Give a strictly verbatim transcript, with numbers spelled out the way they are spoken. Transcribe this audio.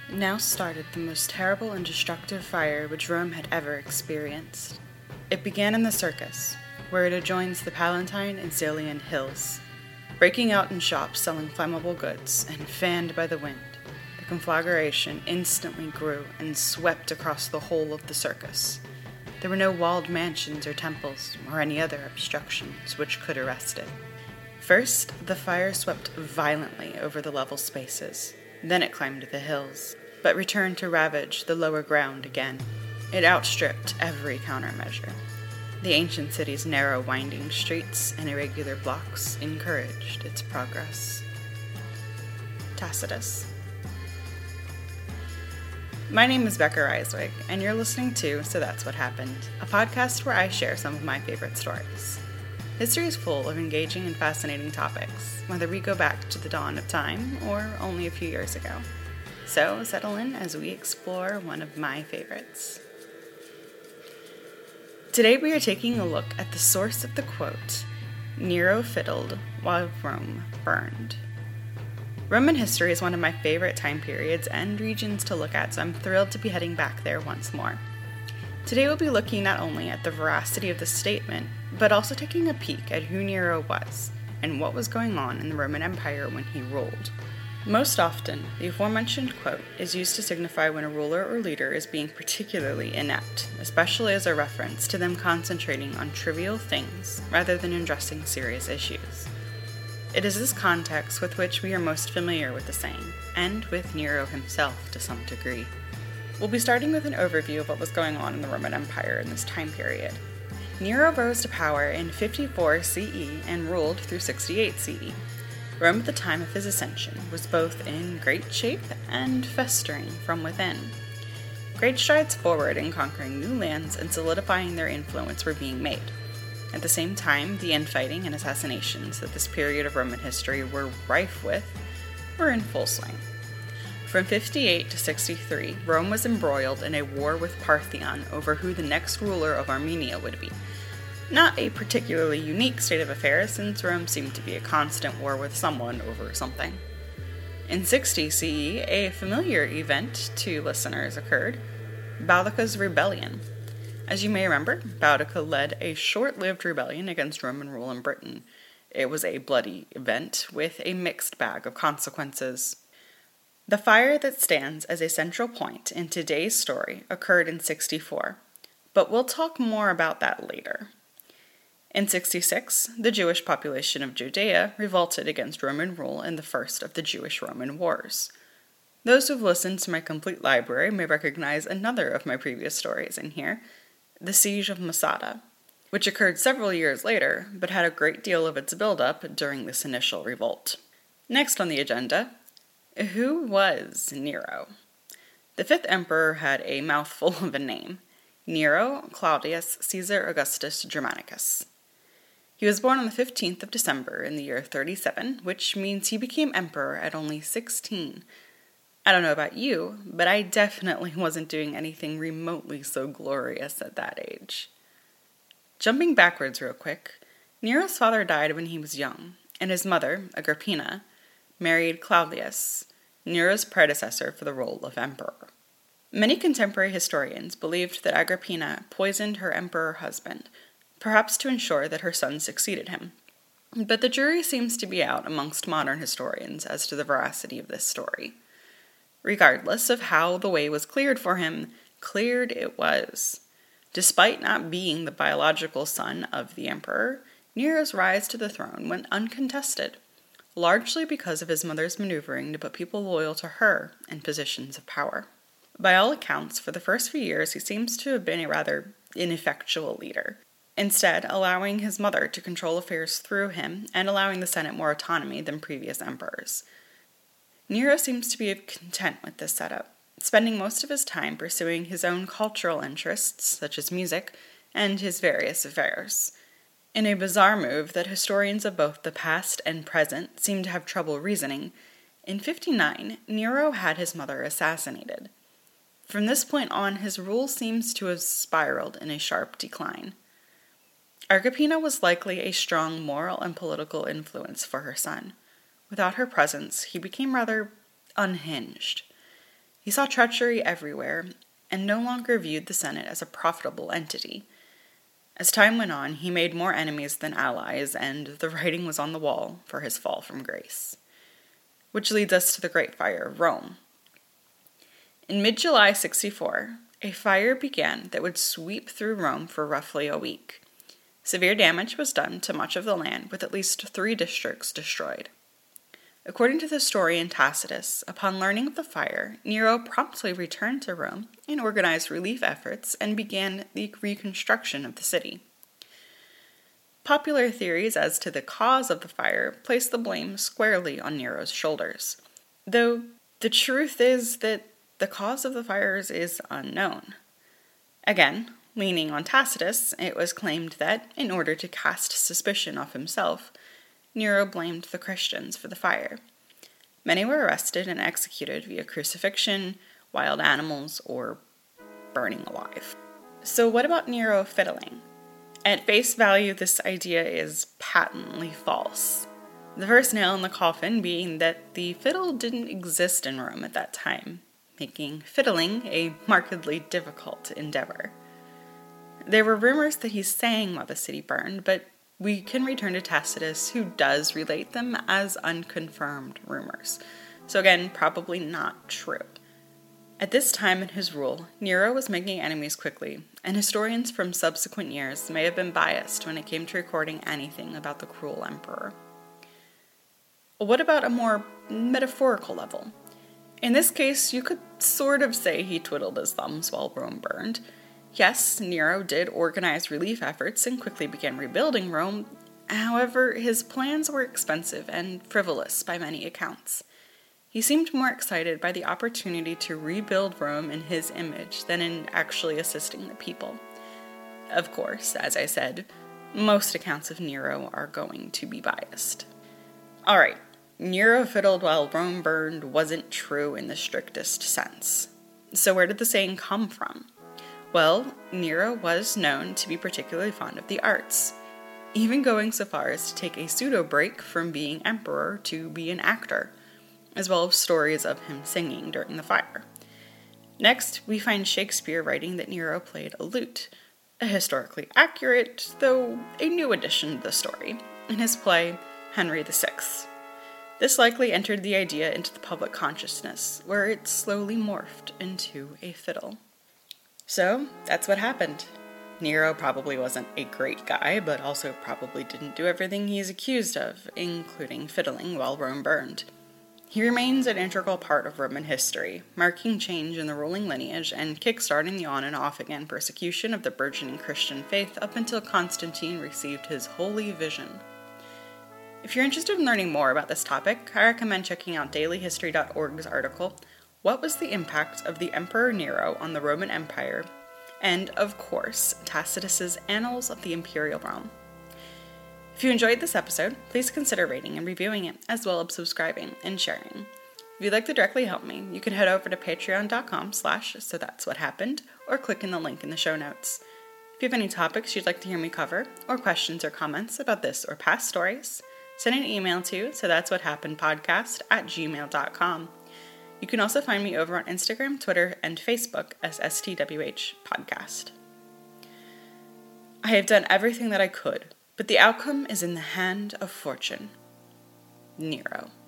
Now started the most terrible and destructive fire which Rome had ever experienced. It began in the Circus, where it adjoins the Palatine and Salian hills. Breaking out in shops selling flammable goods and fanned by the wind, the conflagration instantly grew and swept across the whole of the circus. There were no walled mansions or temples or any other obstructions which could arrest it. First, the fire swept violently over the level spaces. Then it climbed the hills, but returned to ravage the lower ground again. It outstripped every countermeasure. The ancient city's narrow winding streets and irregular blocks encouraged its progress. Tacitus. My name is Becca Reiswig, and you're listening to So That's What Happened, a podcast where I share some of my favorite stories. History is full of engaging and fascinating topics, whether we go back to the dawn of time or only a few years ago. So settle in as we explore one of my favorites. Today we are taking a look at the source of the quote, "Nero fiddled while Rome burned." Roman history is one of my favorite time periods and regions to look at, so I'm thrilled to be heading back there once more. Today we'll be looking not only at the veracity of the statement, but also taking a peek at who Nero was and what was going on in the Roman Empire when he ruled. Most often, the aforementioned quote is used to signify when a ruler or leader is being particularly inept, especially as a reference to them concentrating on trivial things rather than addressing serious issues. It is this context with which we are most familiar with the saying, and with Nero himself to some degree. We'll be starting with an overview of what was going on in the Roman Empire in this time period. Nero rose to power in fifty-four C E and ruled through sixty-eight C E. Rome at the time of his ascension was both in great shape and festering from within. Great strides forward in conquering new lands and solidifying their influence were being made. At the same time, the infighting and assassinations that this period of Roman history were rife with were in full swing. From fifty-eight to sixty-three, Rome was embroiled in a war with Parthia over who the next ruler of Armenia would be. Not a particularly unique state of affairs, since Rome seemed to be a constant war with someone over something. In sixty C E, a familiar event to listeners occurred, Boudicca's rebellion. As you may remember, Boudica led a short-lived rebellion against Roman rule in Britain. It was a bloody event with a mixed bag of consequences. The fire that stands as a central point in today's story occurred in sixty-four, but we'll talk more about that later. In sixty-six, the Jewish population of Judea revolted against Roman rule in the first of the Jewish-Roman Wars. Those who've listened to my complete library may recognize another of my previous stories in here, the Siege of Masada, which occurred several years later, but had a great deal of its build-up during this initial revolt. Next on the agenda, who was Nero? The fifth emperor had a mouthful of a name, Nero Claudius Caesar Augustus Germanicus. He was born on the fifteenth of December in the year thirty-seven, which means he became emperor at only sixteen. I don't know about you, but I definitely wasn't doing anything remotely so glorious at that age. Jumping backwards real quick, Nero's father died when he was young, and his mother, Agrippina, married Claudius, Nero's predecessor for the role of emperor. Many contemporary historians believed that Agrippina poisoned her emperor husband, perhaps to ensure that her son succeeded him. But the jury seems to be out amongst modern historians as to the veracity of this story. Regardless of how the way was cleared for him, cleared it was. Despite not being the biological son of the emperor, Nero's rise to the throne went uncontested, largely because of his mother's maneuvering to put people loyal to her in positions of power. By all accounts, for the first few years, he seems to have been a rather ineffectual leader, instead allowing his mother to control affairs through him and allowing the Senate more autonomy than previous emperors. Nero seems to be content with this setup, spending most of his time pursuing his own cultural interests, such as music, and his various affairs. In a bizarre move that historians of both the past and present seem to have trouble reasoning, in fifty-nine, Nero had his mother assassinated. From this point on, his rule seems to have spiraled in a sharp decline. Agrippina was likely a strong moral and political influence for her son. Without her presence, he became rather unhinged. He saw treachery everywhere and no longer viewed the Senate as a profitable entity. As time went on, he made more enemies than allies, and the writing was on the wall for his fall from grace. Which leads us to the Great Fire of Rome. In mid-July sixty-four, a fire began that would sweep through Rome for roughly a week. Severe damage was done to much of the land, with at least three districts destroyed. According to the historian Tacitus, upon learning of the fire, Nero promptly returned to Rome and organized relief efforts and began the reconstruction of the city. Popular theories as to the cause of the fire place the blame squarely on Nero's shoulders, though the truth is that the cause of the fires is unknown. Again, leaning on Tacitus, it was claimed that, in order to cast suspicion off himself, Nero blamed the Christians for the fire. Many were arrested and executed via crucifixion, wild animals, or burning alive. So what about Nero fiddling? At face value, this idea is patently false. The first nail in the coffin being that the fiddle didn't exist in Rome at that time, making fiddling a markedly difficult endeavor. There were rumors that he sang while the city burned, but we can return to Tacitus, who does relate them as unconfirmed rumors. So again, probably not true. At this time in his rule, Nero was making enemies quickly, and historians from subsequent years may have been biased when it came to recording anything about the cruel emperor. What about a more metaphorical level? In this case, you could sort of say he twiddled his thumbs while Rome burned. Yes, Nero did organize relief efforts and quickly began rebuilding Rome. However, his plans were expensive and frivolous by many accounts. He seemed more excited by the opportunity to rebuild Rome in his image than in actually assisting the people. Of course, as I said, most accounts of Nero are going to be biased. Alright, Nero fiddled while Rome burned wasn't true in the strictest sense. So where did the saying come from? Well, Nero was known to be particularly fond of the arts, even going so far as to take a pseudo-break from being emperor to be an actor, as well as stories of him singing during the fire. Next, we find Shakespeare writing that Nero played a lute, a historically accurate, though a new addition to the story, in his play Henry the Sixth. This likely entered the idea into the public consciousness, where it slowly morphed into a fiddle. So, that's what happened. Nero probably wasn't a great guy, but also probably didn't do everything he's accused of, including fiddling while Rome burned. He remains an integral part of Roman history, marking change in the ruling lineage and kickstarting the on and off again persecution of the burgeoning Christian faith up until Constantine received his holy vision. If you're interested in learning more about this topic, I recommend checking out daily history dot org's article, What was the impact of the Emperor Nero on the Roman Empire? And, of course, Tacitus's Annals of the Imperial Rome. If you enjoyed this episode, please consider rating and reviewing it, as well as subscribing and sharing. If you'd like to directly help me, you can head over to patreon dot com slash so that's what happened, or click in the link in the show notes. If you have any topics you'd like to hear me cover, or questions or comments about this or past stories, send an email to so that's what happened podcast at gmail dot com. You can also find me over on Instagram, Twitter, and Facebook as S T W H Podcast. I have done everything that I could, but the outcome is in the hand of fortune. Nero.